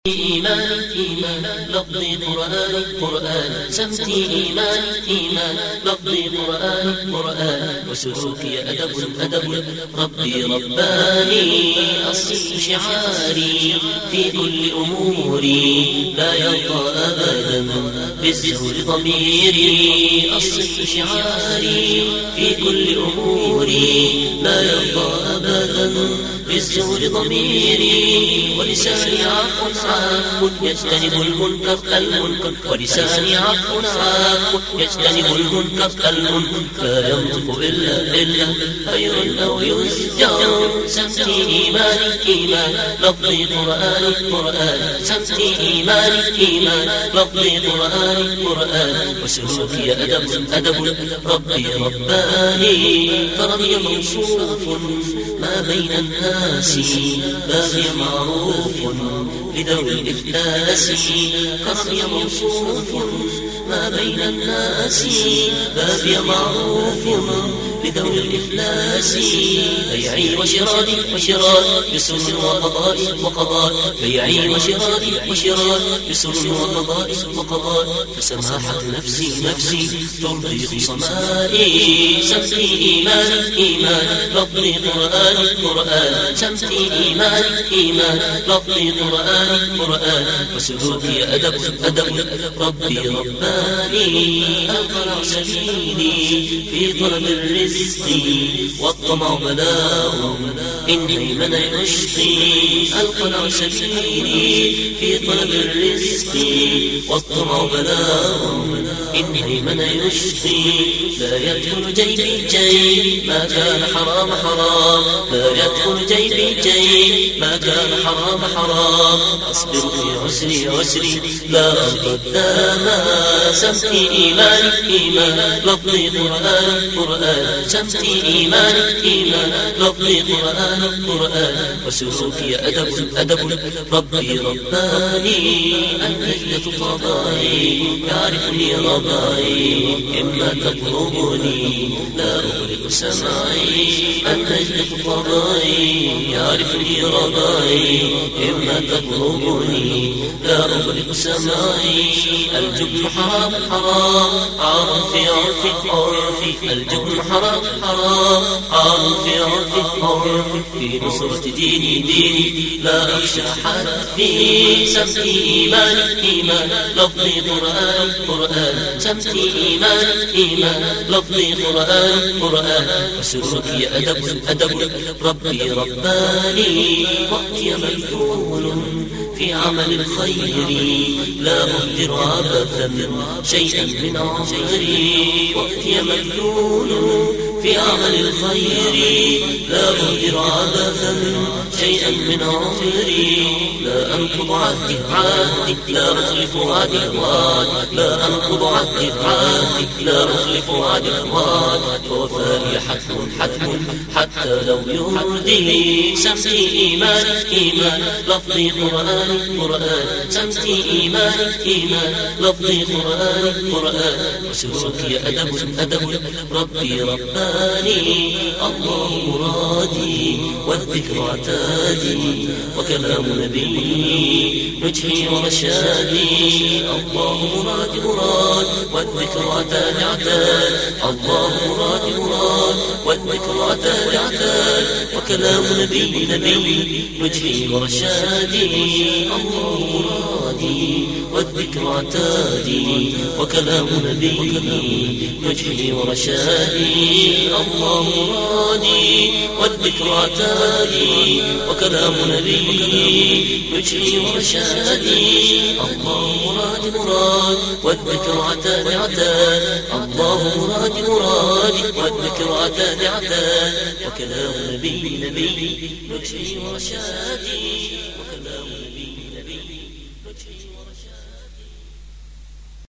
إيمان لفظي قرآن سمتي إيمان لفظي قرآن وسلوكي أدب ربي رباني أصل شعاري في كل أموري لا يرضى أبدا بالزهر ضميري أصل شعاري في كل أموري لا يرضى أبدا بالزهر ضميري ولساني عفو يجتنب المنكر ولساني عفو يجتنب المنكر لا ينطق إلا خير أو يزجر سمتي إيمان لفظي قرآن سمتي إيمان لفظي قرآن وسلوكي أدب ربي رباني كرمي موصوف ما بين الناس باغي معروف لذوي الإفلاس كرمي موصوف ما بين الناس باغي معروف لذوي الإفلاس بيعي وشرادي يسر وقضاء بيعي وشرادي يسر وقضاء فسماحة نفسي ترضي خصمائي سمتي إيمان لفظي قرآن سمتي إيمان لفظي قرآن وسلوكي أدب ربي رباني أقرع سبيلي في طلب الرزق والطمع بلاء إني من يشقي القلع سبيلي في طلب الرزق والطمع بلاء إني من يشقي لا يدخل جيبي ما كان حرام لا يدخل جيبي ما كان حرام أصبر في عسري لا أرضى الداما سمتي إيمان لفظي قرآن سمتي إيمان لفظي قرآن وسلوكي أدب ربي رباني النجدة طبعي يعرفني ربعي إما تطلبني لا أغلق سمعي النجدة طبعي يعرفني ربعي إما تطلبني لا أغلق سمعي الجبن حرام عرفي الجبن حرام عرفي في نصرة ديني لا أخشى حد في سمتي إيمان لفظي قرآن سمتي إيمان لفظي قرآن وسلوكي أدب ربي رباني وقتي ملفون في عمل الخير لا أهدر عبثا شيئا من عمري وقتي ملفون في عمل الخير لا أهدر عبثا شيئا من عمري لا أنقض عهدي لا أخلف وعدي لا أنقض عهدي لا أخلف وعدي ووفائي حتم حتى لو يرضي سمتي إيمان لفظي قرآن سمتي إيمان لفظي قرآن وسلوكي أدب ربي رباني الله مرادي والذكر عتادي وكلام نبي نجحي ورشادي الله مراد والذكر عتاد الله مراد والذكر عتاد وكلام نبي نجحي ورشادي الله مرادي والذكر عتادي وكلام نبي نجحي ورشادي الله مرادي والذكر عتادي وكلام نبي نجحي ورشادي الله مراد والذكر عتاد الله مراد والذكر عتاد وكلام نبي نجحي ورشادي وكلام نبي نجحي